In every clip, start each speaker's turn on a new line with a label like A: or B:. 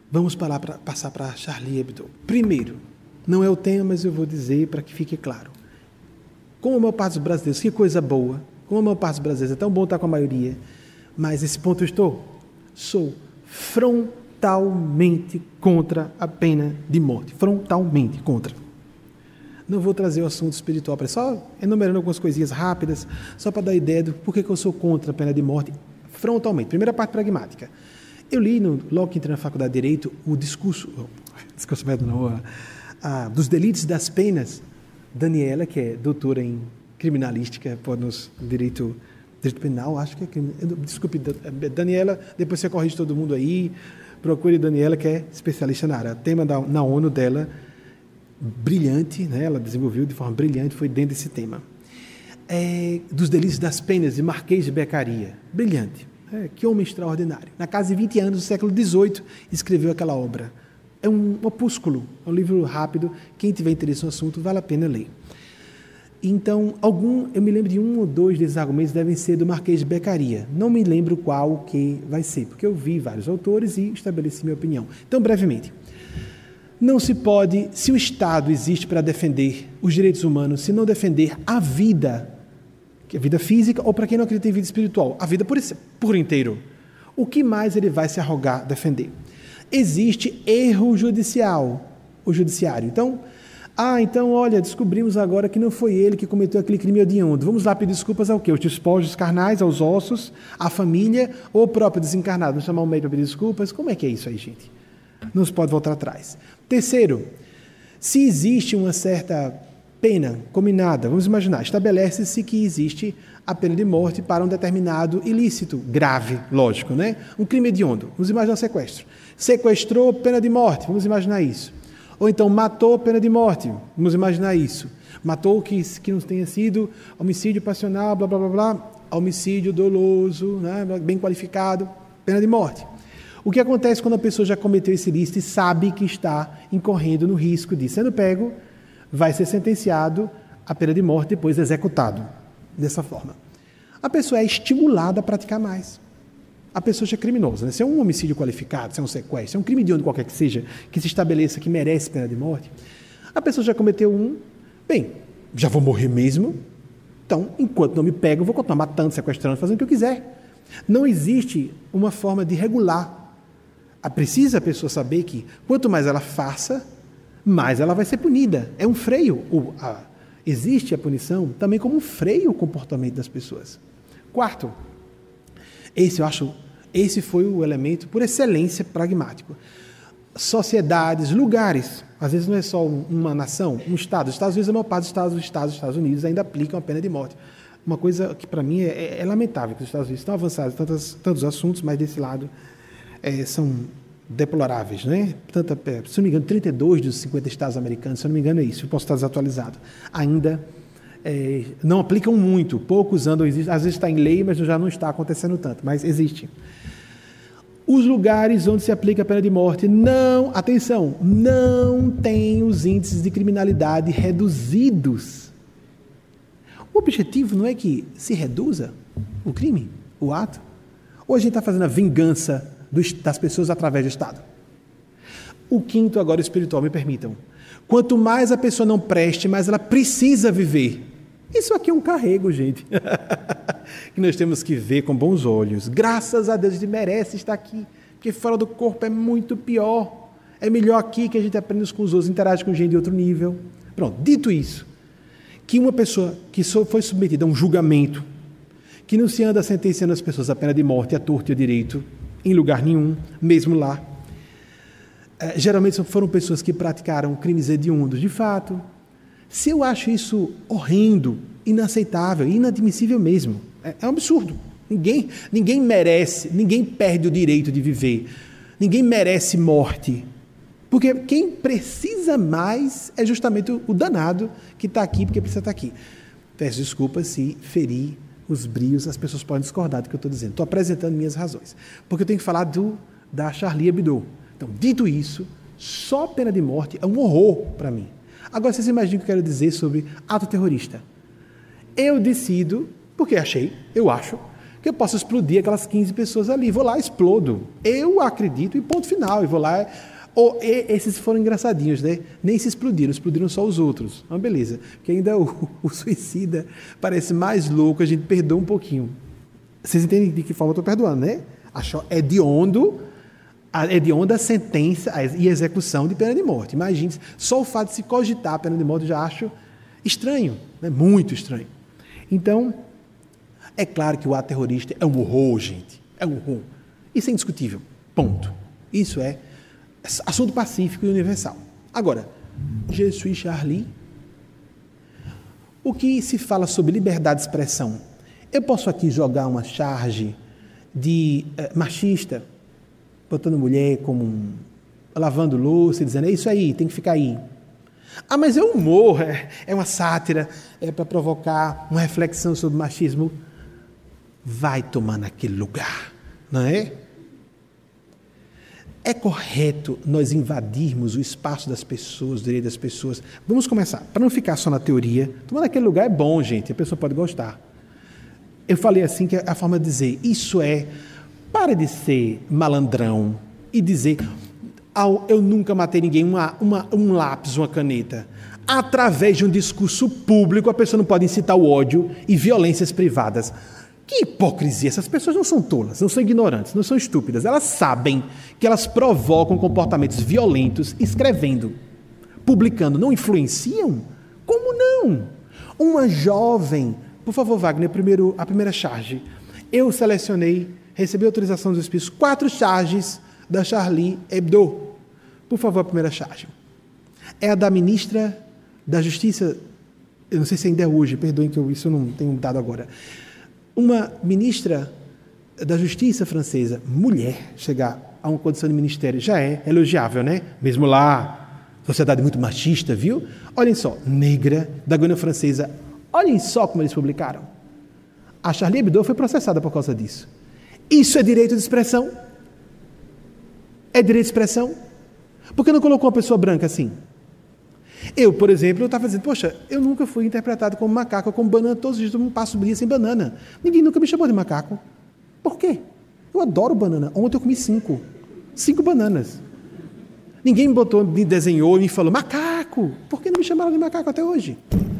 A: Vamos passar para Charlie Hebdo. Primeiro, não é o tema, mas eu vou dizer para que fique claro. Como a maior parte dos brasileiros, que coisa boa, como a maior parte dos brasileiros, é tão bom estar com a maioria, mas esse ponto eu sou frontalmente contra a pena de morte. Frontalmente contra. Não vou trazer o assunto espiritual, só enumerando algumas coisinhas rápidas, só para dar ideia do porquê que eu sou contra a pena de morte frontalmente. Primeira parte pragmática. Eu li, logo que entrei na faculdade de Direito, o discurso dos delitos e das penas. Daniela, que é doutora em criminalística, direito penal, acho que é desculpe, Daniela, depois você corrige todo mundo aí, procure Daniela, que é especialista na área. O tema na ONU dela, brilhante, né? Ela desenvolveu de forma brilhante, foi dentro desse tema. Dos delitos e das penas, de Marquês de Beccaria. Brilhante. Que homem extraordinário. Na casa de 20 anos, do século XVIII, escreveu aquela obra. É um opúsculo, é um livro rápido. Quem tiver interesse no assunto, vale a pena ler. Então, eu me lembro de um ou dois desses argumentos devem ser do Marquês de Beccaria. Não me lembro qual que vai ser, porque eu vi vários autores e estabeleci minha opinião. Então, brevemente, não se pode, se o Estado existe para defender os direitos humanos, se não defender a vida física, ou para quem não acredita em vida espiritual, a vida por inteiro, o que mais ele vai se arrogar defender? Existe erro judicial, o judiciário. Então, olha, descobrimos agora que não foi ele que cometeu aquele crime hediondo. Vamos lá pedir desculpas ao quê? Aos despojos carnais, aos ossos, à família, ou o próprio desencarnado? Vamos chamar um médico para pedir desculpas? Como é que é isso aí, gente? Não se pode voltar atrás. Terceiro, se existe uma certa pena combinada, vamos imaginar, estabelece-se que existe a pena de morte para um determinado ilícito, grave, lógico, né? Um crime hediondo, vamos imaginar um sequestro. Sequestrou, pena de morte, vamos imaginar isso. Ou então matou, pena de morte, vamos imaginar isso. Matou que não tenha sido homicídio passional, blá, blá, blá, blá, homicídio doloso, né? Bem qualificado, pena de morte. O que acontece quando a pessoa já cometeu esse ilícito e sabe que está incorrendo no risco de, sendo pego, vai ser sentenciado à pena de morte, depois executado dessa forma. A pessoa é estimulada a praticar mais. A pessoa já é criminosa, né? Se é um homicídio qualificado, se é um sequestro, se é um crime de onde qualquer que seja, que se estabeleça que merece pena de morte, a pessoa já cometeu já vou morrer mesmo, então, enquanto não me pego, eu vou continuar matando, sequestrando, fazendo o que eu quiser. Não existe uma forma de regular. Precisa a pessoa saber que, quanto mais ela faça, mais ela vai ser punida. É um freio. Existe a punição também como um freio ao comportamento das pessoas. Quarto, esse foi o elemento por excelência pragmático. Sociedades, lugares, às vezes não é só uma nação, um estado. Os Estados Unidos, a maior parte dos Estados Unidos ainda aplicam a pena de morte. Uma coisa que para mim é lamentável, que os Estados Unidos estão avançados em tantos assuntos, mas desse lado são deploráveis, né? Se não me engano, 32 dos 50 estados americanos, se não me engano é isso, eu posso estar desatualizado, ainda não aplicam muito, poucos andam, às vezes está em lei, mas já não está acontecendo tanto, mas existe. Os lugares onde se aplica a pena de morte não têm os índices de criminalidade reduzidos. O objetivo não é que se reduza o crime, o ato, ou a gente está fazendo a vingança das pessoas através do Estado. O quinto, agora espiritual, me permitam. Quanto mais a pessoa não preste, mais ela precisa viver. Isso aqui é um carrego, gente, que nós temos que ver com bons olhos. Graças a Deus, a gente merece estar aqui, porque fora do corpo é muito pior. É melhor aqui que a gente aprenda uns com os outros, interage com gente de outro nível. Pronto, dito isso, que uma pessoa que foi submetida a um julgamento, que não se anda sentenciando as pessoas à pena de morte, à torto e à direito, em lugar nenhum, mesmo lá. Geralmente foram pessoas que praticaram crimes hediondos, de fato. Se eu acho isso horrendo, inaceitável, inadmissível mesmo, é um absurdo. Ninguém merece, ninguém perde o direito de viver. Ninguém merece morte. Porque quem precisa mais é justamente o danado que está aqui porque precisa estar aqui. Peço desculpas se ferir os brios, as pessoas podem discordar do que eu estou dizendo. Estou apresentando minhas razões. Porque eu tenho que falar da Charlie Hebdo. Então, dito isso, só pena de morte é um horror para mim. Agora, vocês imaginam o que eu quero dizer sobre ato terrorista. Eu decido, porque eu acho, que eu posso explodir aquelas 15 pessoas ali. Vou lá, explodo. Eu acredito e ponto final. E vou lá... esses foram engraçadinhos, né? Nem se explodiram só os outros. Mas beleza. Porque ainda o suicida parece mais louco, a gente perdoa um pouquinho. Vocês entendem de que forma eu estou perdoando, né? É de onda a sentença e execução de pena de morte. Imagine, só o fato de se cogitar a pena de morte eu já acho estranho, né? Muito estranho. Então, é claro que o ato terrorista é um horror, gente. É um horror. Isso é indiscutível. Ponto. Isso é assunto pacífico e universal. Agora, Je suis Charlie. O que se fala sobre liberdade de expressão? Eu posso aqui jogar uma charge de machista, botando mulher como lavando louça e dizendo, é isso aí, tem que ficar aí. Ah, mas é humor, é uma sátira, é para provocar uma reflexão sobre machismo. Vai tomar naquele lugar, não é? É correto nós invadirmos o espaço das pessoas, o direito das pessoas? Vamos começar, para não ficar só na teoria. Tomar naquele lugar é bom, gente, a pessoa pode gostar. Eu falei assim, que é a forma de dizer, isso é, para de ser malandrão e dizer, eu nunca matei ninguém, um lápis, uma caneta. Através de um discurso público, a pessoa não pode incitar o ódio e violências privadas. Que hipocrisia! Essas pessoas não são tolas, não são ignorantes, não são estúpidas. Elas sabem que elas provocam comportamentos violentos escrevendo, publicando. Não influenciam? Como não? Uma jovem... Por favor, Wagner, a primeira charge. Eu selecionei, recebi autorização dos Espíritos, 4 charges da Charlie Hebdo. Por favor, a primeira charge. É a da ministra da Justiça, eu não sei se ainda é hoje, perdoem que isso eu não tenho dado agora. Uma ministra da Justiça francesa, mulher, chegar a uma condição de ministério já é elogiável, né? Mesmo lá, sociedade muito machista, viu? Olhem só, negra, da Guiana Francesa, olhem só como eles publicaram. A Charlie Hebdo foi processada por causa disso. Isso é direito de expressão? É direito de expressão? Por que não colocou uma pessoa branca assim? Eu, por exemplo, eu estava dizendo, poxa, eu nunca fui interpretado como macaco ou como banana, todos os dias eu passo o dia sem banana. Ninguém nunca me chamou de macaco. Por quê? Eu adoro banana. Ontem eu comi 5 bananas. Ninguém me desenhou e me falou, macaco. Por que não me chamaram de macaco até hoje?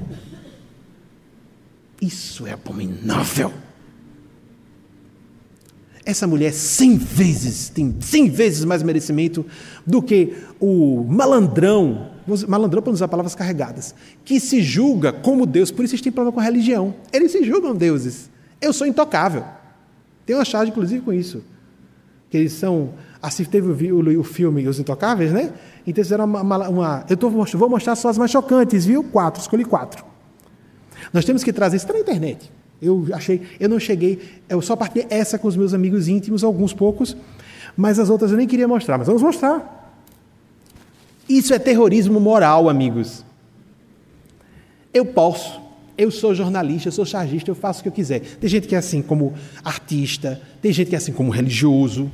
A: Isso é abominável. Essa mulher 100 vezes, tem 100 vezes mais merecimento do que o malandrão para não usar palavras carregadas, que se julga como Deus, por isso eles têm problema com a religião. Eles se julgam deuses. Eu sou intocável. Tem uma charge, inclusive, com isso. Que eles são... Assim, teve o filme Os Intocáveis, né? Então, fizeram vou mostrar só as mais chocantes, viu? 4, escolhi 4. Nós temos que trazer isso na internet. Eu só partilhei essa com os meus amigos íntimos, alguns poucos, mas as outras eu nem queria mostrar, mas vamos mostrar. Isso é terrorismo moral, amigos. Eu sou jornalista, eu sou chargista, eu faço o que eu quiser. Tem gente que é assim como artista, tem gente que é assim como religioso.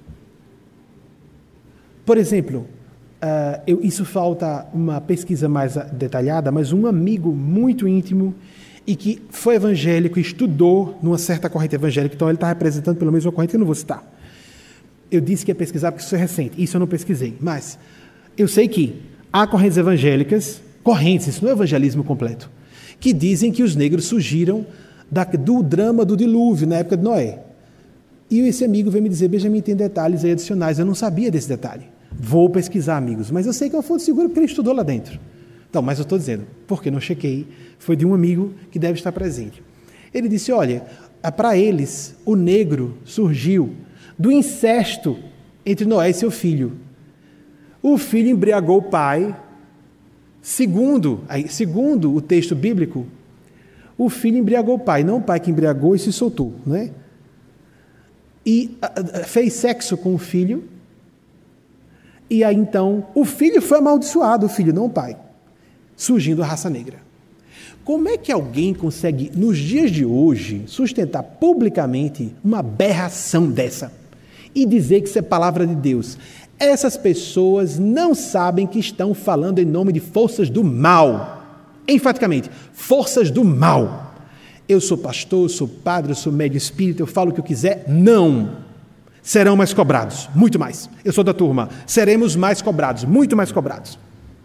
A: Por exemplo, isso falta uma pesquisa mais detalhada, mas um amigo muito íntimo e que foi evangélico e estudou numa certa corrente evangélica, então ele está representando pelo menos uma corrente que eu não vou citar. Eu disse que ia pesquisar porque isso é recente, isso eu não pesquisei, mas eu sei que há correntes evangélicas, isso não é evangelismo completo, que dizem que os negros surgiram do drama do dilúvio, na época de Noé. E esse amigo veio me dizer, Benjamin, tem detalhes aí adicionais, eu não sabia desse detalhe. Vou pesquisar, amigos, mas eu sei que é uma fonte segura porque ele estudou lá dentro. Então, mas eu estou dizendo, porque não chequei, foi de um amigo que deve estar presente. Ele disse, olha, para eles, o negro surgiu do incesto entre Noé e seu filho. O filho embriagou o pai, segundo o texto bíblico, o filho embriagou o pai, não o pai que embriagou e se soltou, não é? E fez sexo com o filho, e aí então o filho foi amaldiçoado, o filho, não o pai, surgindo a raça negra. Como é que alguém consegue, nos dias de hoje, sustentar publicamente uma aberração dessa e dizer que isso é palavra de Deus? Essas pessoas não sabem que estão falando em nome de forças do mal. Enfaticamente, forças do mal. eu sou pastor, eu sou padre, eu sou médium espírita, eu falo o que eu quiser. Não. Serão mais cobrados, muito mais. Eu sou da turma. Seremos mais cobrados, muito mais cobrados.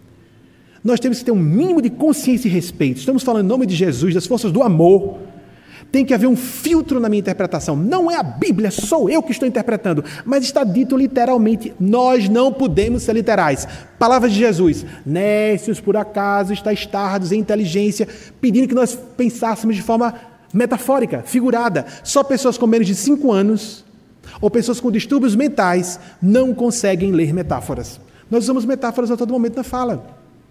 A: Nós temos que ter um mínimo de consciência e respeito. Estamos falando em nome de Jesus, das forças do amor. Tem que haver um filtro na minha interpretação. Não é a Bíblia, sou eu que estou interpretando. Mas está dito literalmente. Nós não podemos ser literais. Palavras de Jesus. Nécios, por acaso, estáis tardos em inteligência, pedindo que nós pensássemos de forma metafórica, figurada. Só pessoas com menos de 5 anos ou pessoas com distúrbios mentais não conseguem ler metáforas. Nós usamos metáforas a todo momento na fala.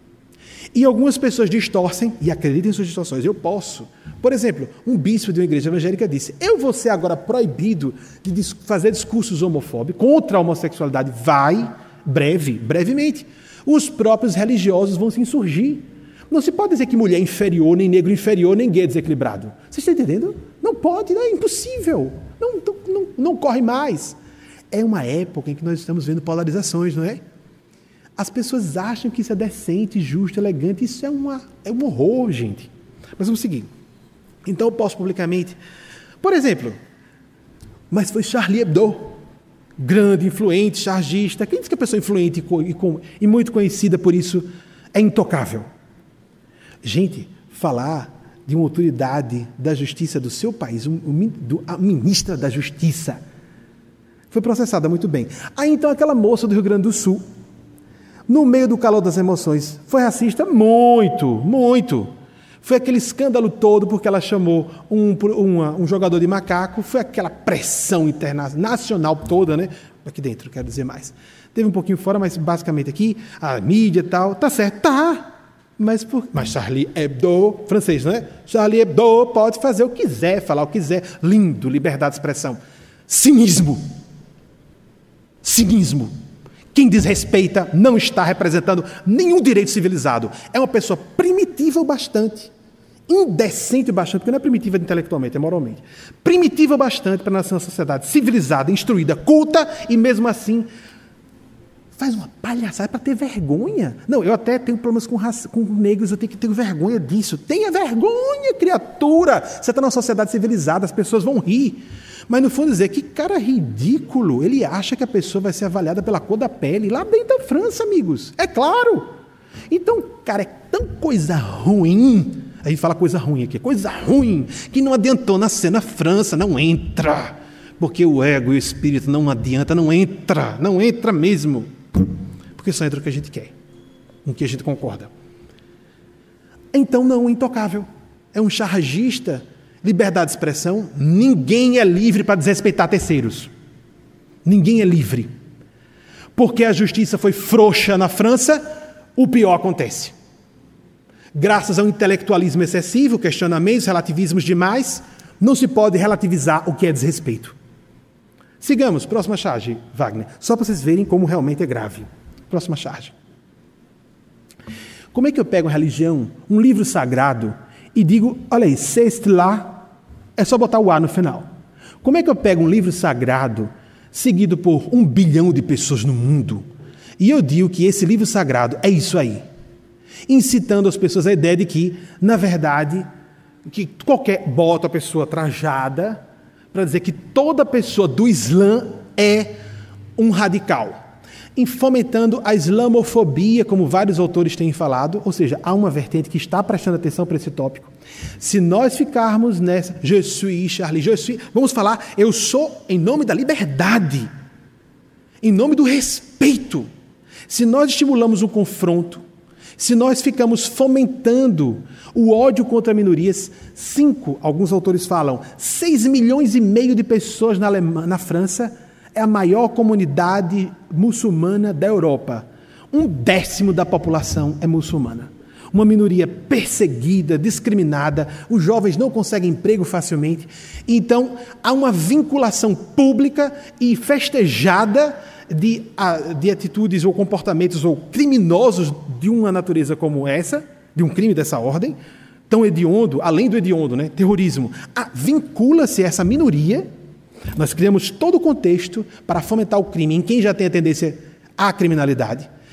A: E algumas pessoas distorcem e acreditam em suas distorções. Eu posso. Por exemplo, um bispo de uma igreja evangélica disse: eu vou ser agora proibido de fazer discursos homofóbicos contra a homossexualidade. Vai, brevemente. Os próprios religiosos vão se insurgir. Não se pode dizer que mulher é inferior, nem negro inferior, nem gay é desequilibrado. Você está entendendo? Não pode, é impossível. Não corre mais. É uma época em que nós estamos vendo polarizações, não é? As pessoas acham que isso é decente, justo, elegante. Isso é um horror, gente. Mas vamos seguir. Então eu posso publicamente... Por exemplo, mas foi Charlie Hebdo, grande, influente, chargista. Quem diz que a pessoa influente e muito conhecida por isso é intocável? Gente, falar de uma autoridade da justiça do seu país, a ministra da Justiça, foi processada muito bem. Aí então aquela moça do Rio Grande do Sul, no meio do calor das emoções, foi racista? Muito. Foi aquele escândalo todo porque ela chamou um jogador de macaco, foi aquela pressão nacional toda, né? Aqui dentro, quero dizer mais. Teve um pouquinho fora, mas basicamente aqui, a mídia e tal, tá certo, tá. Mas Charlie Hebdo, francês, né? Charlie Hebdo pode fazer o que quiser, falar o que quiser. Lindo, liberdade de expressão. Cinismo. Quem desrespeita não está representando nenhum direito civilizado. É uma pessoa primitiva o bastante, indecente o bastante, porque não é primitiva intelectualmente, é moralmente. Primitiva o bastante para nascer uma sociedade civilizada, instruída, culta, e mesmo assim faz uma palhaçada para ter vergonha. Não, eu até tenho problemas com negros, eu tenho que ter vergonha disso. Tenha vergonha, criatura! Você está numa sociedade civilizada, as pessoas vão rir. Mas, no fundo, dizer que cara ridículo, ele acha que a pessoa vai ser avaliada pela cor da pele, lá dentro da França, amigos. É claro. Então, cara, é tão coisa ruim, a gente fala coisa ruim aqui, coisa ruim, que não adiantou nascer na França, não entra. Porque o ego e o espírito não adianta, não entra mesmo. Porque só entra o que a gente quer, com o que a gente concorda. Então, não, intocável. É um chargista. Liberdade de expressão, ninguém é livre para desrespeitar terceiros. Ninguém é livre. Porque a justiça foi frouxa na França, o pior acontece. Graças ao intelectualismo excessivo, questionamentos, relativismos demais, não se pode relativizar o que é desrespeito. Sigamos, próxima charge, Wagner. Só para vocês verem como realmente é grave. Próxima charge. Como é que eu pego a religião, um livro sagrado, e digo, olha aí, c'est lá, é só botar o A no final. Como é que eu pego um livro sagrado, seguido por 1 bilhão de pessoas no mundo, e eu digo que esse livro sagrado é isso aí, incitando as pessoas a ideia de que, na verdade, que bota a pessoa trajada para dizer que toda pessoa do Islã é um radical, fomentando a islamofobia, como vários autores têm falado, ou seja, há uma vertente que está prestando atenção para esse tópico. Se nós ficarmos nessa, je suis Charlie, vamos falar, eu sou em nome da liberdade, em nome do respeito. Se nós estimulamos o confronto, se nós ficamos fomentando o ódio contra minorias, alguns autores falam, 6,5 milhões de pessoas na França, é a maior comunidade muçulmana da Europa. 1/10 da população é muçulmana. Uma minoria perseguida, discriminada, os jovens não conseguem emprego facilmente. Então, há uma vinculação pública e festejada de atitudes ou comportamentos ou criminosos de uma natureza como essa, de um crime dessa ordem, tão hediondo, além do hediondo, né? Terrorismo. Vincula-se essa minoria. Nós criamos todo o contexto para fomentar o crime em quem já tem a tendência à criminalidade.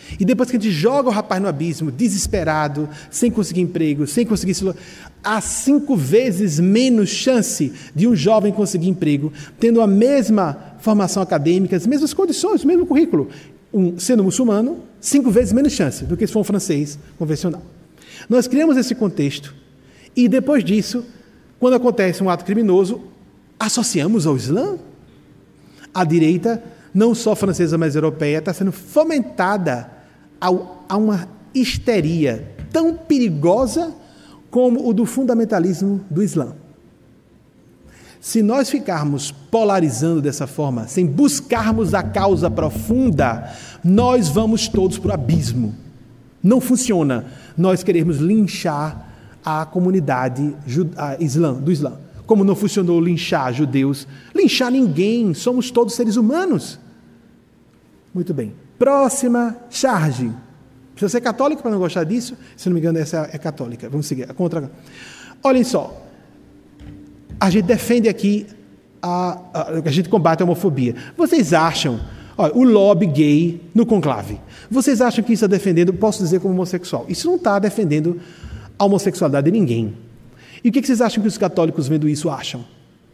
A: E depois que a gente joga o rapaz no abismo, desesperado, sem conseguir emprego, sem conseguir... Há 5 vezes menos chance de um jovem conseguir emprego, tendo a mesma formação acadêmica, as mesmas condições, o mesmo currículo. Sendo muçulmano, 5 vezes menos chance do que se for um francês convencional. Nós criamos esse contexto e depois disso, quando acontece um ato criminoso, associamos ao Islã. A direita, não só francesa, mas europeia, está sendo fomentada a uma histeria tão perigosa como o do fundamentalismo do Islã. Se nós ficarmos polarizando dessa forma, sem buscarmos a causa profunda, nós vamos todos para o abismo. Não funciona nós queremos linchar a comunidade do Islã. Como não funcionou linchar judeus, linchar ninguém, somos todos seres humanos. Muito bem. Próxima charge. Precisa ser católico para não gostar disso? Se não me engano, essa é católica. Vamos seguir. Olhem só. A gente defende aqui, a gente combate a homofobia. Vocês acham, olha, o lobby gay no conclave, vocês acham que isso está defendendo, posso dizer como homossexual, isso não está defendendo a homossexualidade de ninguém. E o que vocês acham que os católicos vendo isso acham?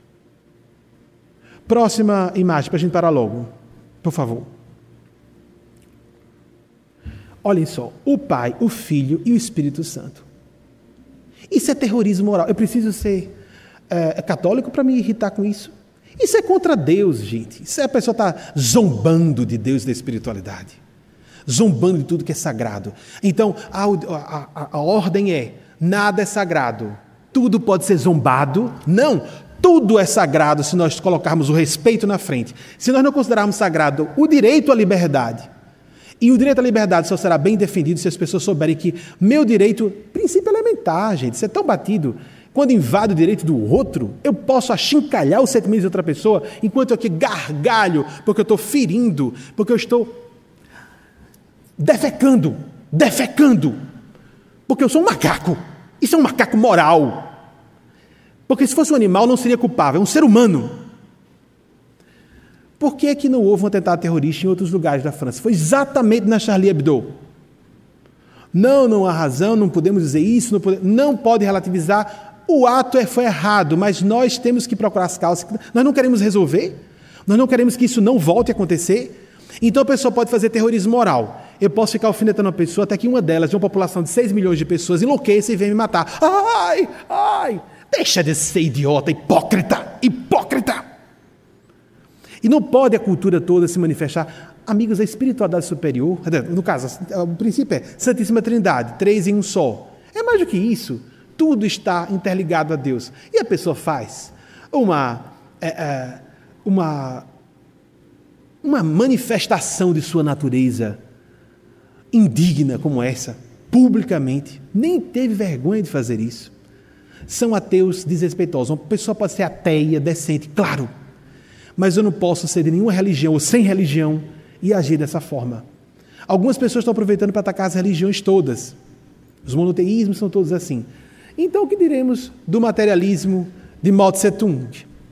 A: Próxima imagem, para a gente parar logo, por favor. Olhem só, o Pai, o Filho e o Espírito Santo. Isso é terrorismo moral. Eu preciso ser católico para me irritar com isso? Isso é contra Deus, gente. Isso é a pessoa está zombando de Deus e da espiritualidade. Zombando de tudo que é sagrado. Então, a ordem é, nada é sagrado. Tudo pode ser zombado. Não, tudo é sagrado se nós colocarmos o respeito na frente. Se nós não considerarmos sagrado o direito à liberdade, e o direito à liberdade só será bem defendido se as pessoas souberem que meu direito, princípio elementar, gente, isso é tão batido. Quando invado o direito do outro, eu posso achincalhar os sentimentos de outra pessoa, enquanto eu aqui gargalho, porque eu estou ferindo, porque eu estou defecando, porque eu sou um macaco. Isso é um macaco moral. Porque se fosse um animal não seria culpável, é um ser humano. Por que é que não houve um atentado terrorista em outros lugares da França? Foi exatamente na Charlie Hebdo. Não há razão, não podemos dizer isso, não pode relativizar. O ato foi errado, mas nós temos que procurar as causas. Nós não queremos resolver, nós não queremos que isso não volte a acontecer. Então a pessoa pode fazer terrorismo moral. Eu posso ficar alfinetando uma pessoa até que uma delas, de uma população de 6 milhões de pessoas, enlouqueça e venha me matar. Ai, deixa de ser idiota, hipócrita. E não pode a cultura toda se manifestar. Amigos, a espiritualidade superior, no caso, o princípio é Santíssima Trindade, 3 em um só. É mais do que isso. Tudo está interligado a Deus. E a pessoa faz uma manifestação de sua natureza indigna como essa, publicamente. Nem teve vergonha de fazer isso. São ateus desrespeitosos. Uma pessoa pode ser ateia, decente, claro. Mas eu não posso ser de nenhuma religião ou sem religião e agir dessa forma. Algumas pessoas estão aproveitando para atacar as religiões todas. Os monoteísmos são todos assim. Então, o que diremos do materialismo de Mao Tse-tung?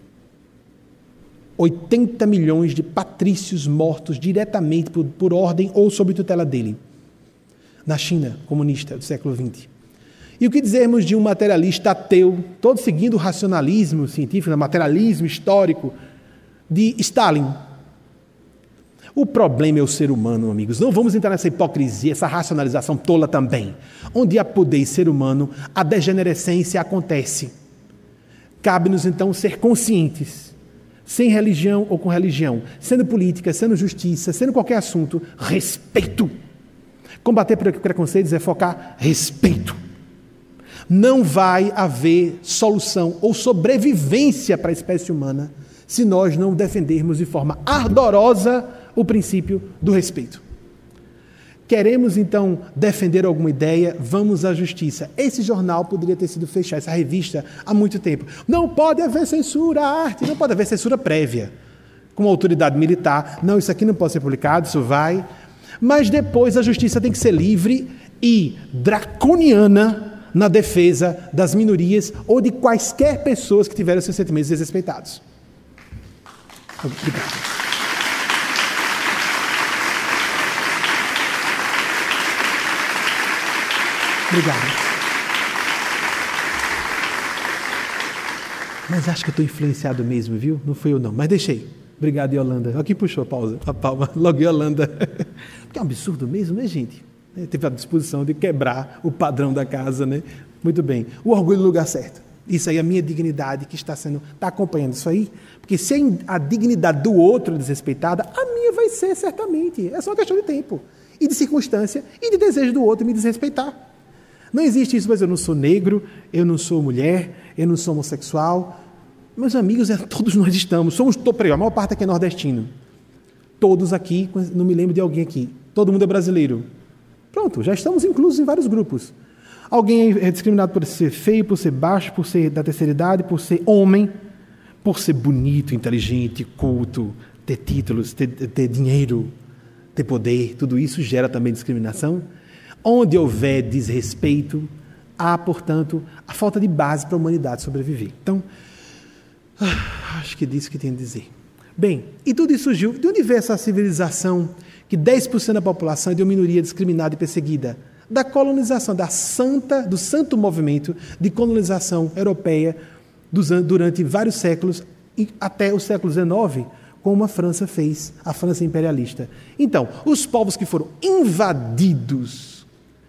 A: 80 milhões de patrícios mortos diretamente por ordem ou sob tutela dele, na China comunista do século XX. E o que dizermos de um materialista ateu, todo seguindo o racionalismo científico, o materialismo histórico, de Stalin? O problema é o ser humano, amigos. Não vamos entrar nessa hipocrisia, essa racionalização tola também. Onde há poder e ser humano, a degenerescência acontece. Cabe-nos, então, ser conscientes, sem religião ou com religião, sendo política, sendo justiça, sendo qualquer assunto, respeito. Combater preconceitos é focar respeito. Não vai haver solução ou sobrevivência para a espécie humana se nós não defendermos de forma ardorosa o princípio do respeito. Queremos, então, defender alguma ideia? Vamos à justiça. Esse jornal poderia ter sido fechado, essa revista, há muito tempo. Não pode haver censura à arte, não pode haver censura prévia, com uma autoridade militar. Não, isso aqui não pode ser publicado, isso vai. Mas depois a justiça tem que ser livre e draconiana na defesa das minorias ou de quaisquer pessoas que tiveram seus sentimentos desrespeitados. Obrigado. Obrigado. Mas acho que eu estou influenciado mesmo, viu? Não fui eu não, mas deixei. Obrigado, Yolanda. Olha quem puxou a palma. Logo, Yolanda. Porque é um absurdo mesmo, né, gente? Teve a disposição de quebrar o padrão da casa, né? Muito bem. O orgulho no lugar certo. Isso aí é a minha dignidade que está acompanhando isso aí. Porque se a dignidade do outro é desrespeitada, a minha vai ser certamente. É só uma questão de tempo. E de circunstância e de desejo do outro me desrespeitar. Não existe isso, mas eu não sou negro, eu não sou mulher, eu não sou homossexual. Meus amigos, todos nós estamos. A maior parte aqui é nordestino. Todos aqui, não me lembro de alguém aqui. Todo mundo é brasileiro. Pronto, já estamos inclusos em vários grupos. Alguém é discriminado por ser feio, por ser baixo, por ser da terceira idade, por ser homem, por ser bonito, inteligente, culto, ter títulos, ter dinheiro, ter poder. Tudo isso gera também discriminação. Onde houver desrespeito, há, portanto, a falta de base para a humanidade sobreviver. Então, acho que é disso que tenho a dizer. Bem, e tudo isso surgiu de onde veio essa civilização que 10% da população é de uma minoria discriminada e perseguida? Da colonização, do santo movimento de colonização europeia durante vários séculos, e até o século XIX, como a França fez, a França imperialista. Então, os povos que foram invadidos,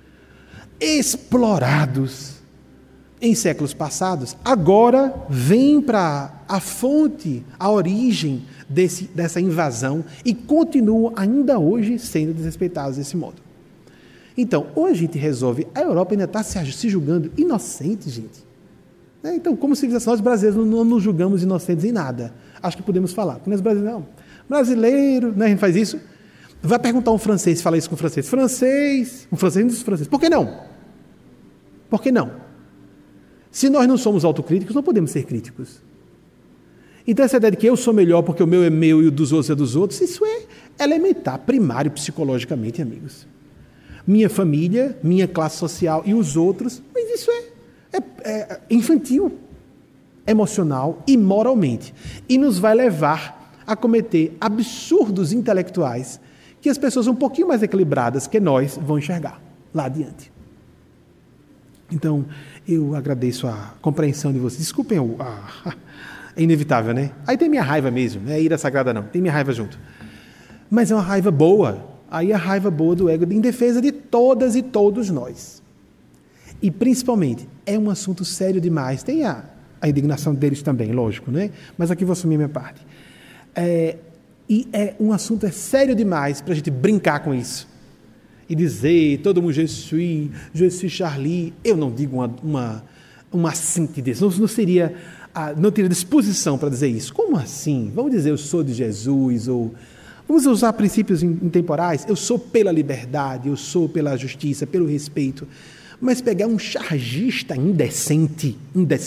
A: explorados em séculos passados, agora vêm para a fonte, a origem dessa invasão e continuam ainda hoje sendo desrespeitados desse modo. Então, ou a gente resolve, a Europa ainda está se julgando inocente, gente. Então, como civilização, nós brasileiros não nos julgamos inocentes em nada. Acho que podemos falar. Porque nós brasileiros, não. Brasileiro, né, a gente faz isso. Vai perguntar um francês, fala isso com um francês. Um francês não diz francês. Por que não? Por que não? Se nós não somos autocríticos, não podemos ser críticos. Então, essa ideia de que eu sou melhor porque o meu é meu e o dos outros é dos outros, isso é elementar, primário psicologicamente, amigos. Minha família, minha classe social e os outros, mas isso é infantil, emocional e moralmente. E nos vai levar a cometer absurdos intelectuais que as pessoas um pouquinho mais equilibradas que nós vão enxergar lá adiante. Então, eu agradeço a compreensão de vocês. Desculpem, é inevitável, né? Aí tem minha raiva mesmo, não é ira sagrada não, tem minha raiva junto. Mas é uma raiva boa. Aí a raiva boa do ego em defesa de todas e todos nós. E, principalmente, é um assunto sério demais. Tem a indignação deles também, lógico, né? Mas aqui vou assumir a minha parte. E é um assunto sério demais para a gente brincar com isso. E dizer, todo mundo, je suis Charlie. Eu não digo uma síntese desse. Não teria disposição para dizer isso. Como assim? Vamos dizer, eu sou de Jesus, ou... Vamos usar princípios intemporais. Eu sou pela liberdade, eu sou pela justiça, pelo respeito. Mas pegar um chargista indecente.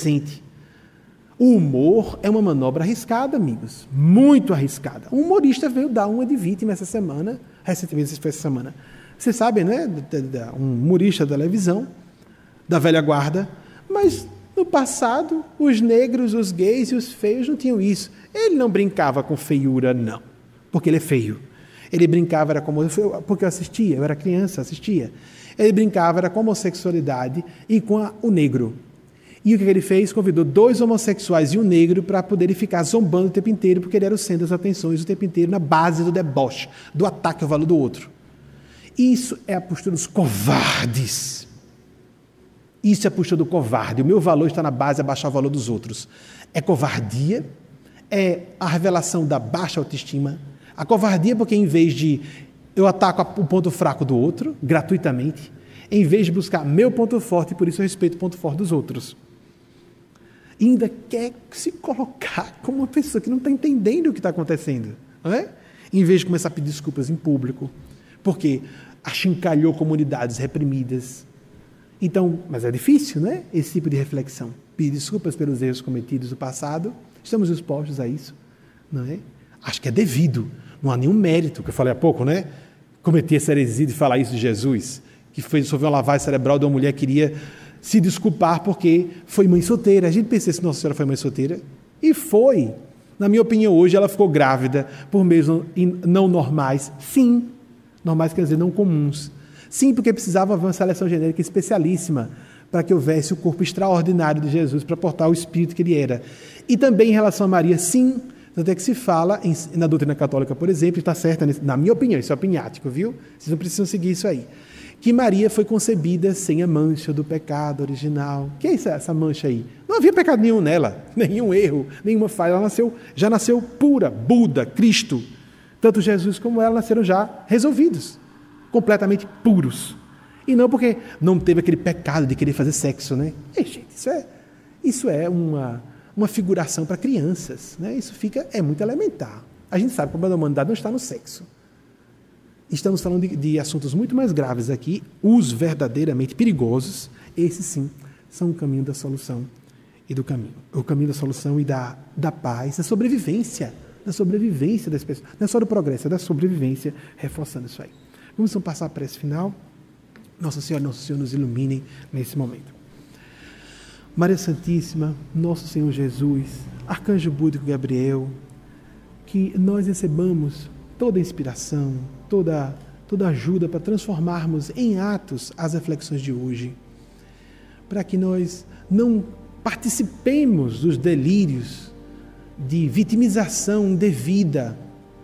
A: O humor é uma manobra arriscada, amigos. Muito arriscada. Um humorista veio dar uma de vítima essa semana. Recentemente, foi essa semana. Vocês sabem, né? Um humorista da televisão, da velha guarda. Mas no passado, os negros, os gays e os feios não tinham isso. Ele não brincava com feiura, não. Porque ele é feio. Ele brincava, porque eu assistia, eu era criança, assistia. Ele brincava, era com a homossexualidade e com o negro. E o que ele fez? Convidou 2 homossexuais e um negro para poderem ficar zombando o tempo inteiro, porque ele era o centro das atenções o tempo inteiro, na base do deboche, do ataque ao valor do outro. Isso é a postura dos covardes. Isso é a postura do covarde. O meu valor está na base de abaixar o valor dos outros. É covardia, é a revelação da baixa autoestima. A covardia porque, em vez de eu ataco o ponto fraco do outro, gratuitamente, em vez de buscar meu ponto forte, por isso eu respeito o ponto forte dos outros. E ainda quer se colocar como uma pessoa que não está entendendo o que está acontecendo. Não é? Em vez de começar a pedir desculpas em público, porque achincalhou comunidades reprimidas. Então, mas é difícil, né? Esse tipo de reflexão. Pedir desculpas pelos erros cometidos no passado, estamos dispostos a isso, não é? Acho que é devido, não há nenhum mérito, que eu falei há pouco, né? Cometi essa heresia de falar isso de Jesus, que sofreu uma lavagem cerebral de uma mulher que queria se desculpar porque foi mãe solteira. A gente pensa se Nossa Senhora foi mãe solteira, e foi. Na minha opinião, hoje ela ficou grávida por meios não normais. Sim, normais quer dizer não comuns. Sim, porque precisava haver uma seleção genética especialíssima para que houvesse o corpo extraordinário de Jesus para portar o espírito que ele era. E também em relação a Maria, sim, tanto é que se fala na doutrina católica, por exemplo, e está certa, na minha opinião, isso é opiniático, viu? Vocês não precisam seguir isso aí. Que Maria foi concebida sem a mancha do pecado original. Que é essa mancha aí? Não havia pecado nenhum nela, nenhum erro, nenhuma falha. Ela já nasceu pura, Buda, Cristo. Tanto Jesus como ela nasceram já resolvidos, completamente puros. E não porque não teve aquele pecado de querer fazer sexo, né? E, gente, isso é uma figuração para crianças, né? Isso é muito elementar. A gente sabe que o problema da humanidade não está no sexo. Estamos falando de assuntos muito mais graves aqui, os verdadeiramente perigosos. Esses sim são o caminho da solução e do caminho. O caminho da solução e da paz, da sobrevivência das pessoas. Não é só do progresso, é da sobrevivência, reforçando isso aí. Vamos então passar para esse final. Nossa Senhora, Nosso Senhor nos iluminem nesse momento. Maria Santíssima, Nosso Senhor Jesus, Arcanjo Búdico Gabriel, que nós recebamos toda a inspiração, toda ajuda para transformarmos em atos as reflexões de hoje, para que nós não participemos dos delírios de vitimização indevida,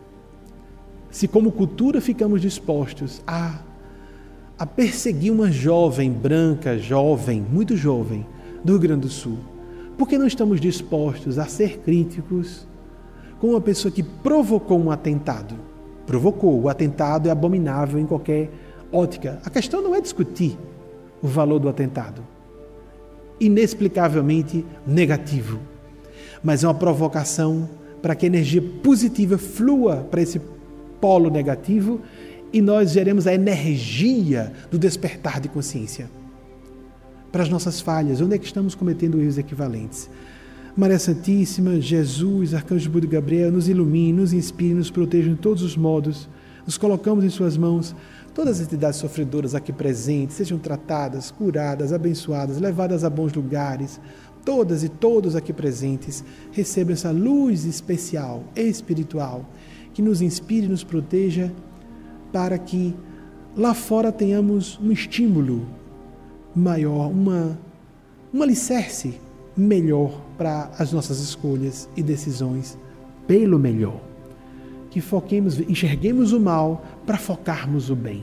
A: se como cultura ficamos dispostos a perseguir uma jovem branca, muito jovem, do Rio Grande do Sul, por que não estamos dispostos a ser críticos com uma pessoa que provocou um atentado? O atentado é abominável em qualquer ótica. A questão não é discutir o valor do atentado, inexplicavelmente negativo, mas é uma provocação para que a energia positiva flua para esse polo negativo e nós geremos a energia do despertar de consciência para as nossas falhas, onde é que estamos cometendo erros equivalentes. Maria Santíssima, Jesus, Arcanjo Búdico Gabriel, nos ilumine, nos inspire, nos proteja de todos os modos. Nos colocamos em suas mãos. Todas as entidades sofredoras aqui presentes sejam tratadas, curadas, abençoadas, levadas a bons lugares. Todas e todos aqui presentes recebam essa luz especial, espiritual, que nos inspire e nos proteja para que lá fora tenhamos um estímulo maior, um alicerce melhor para as nossas escolhas e decisões pelo melhor. Que enxerguemos o mal para focarmos o bem.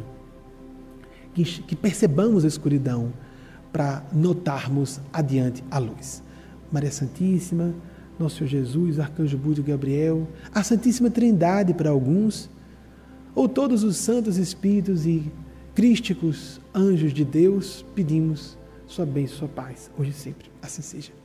A: Que percebamos a escuridão para notarmos adiante a luz. Maria Santíssima, Nosso Senhor Jesus, Arcanjo Búdico Gabriel, a Santíssima Trindade para alguns, ou todos os santos espíritos e crísticos anjos de Deus, pedimos sua bênção, sua paz, hoje e sempre. Assim seja.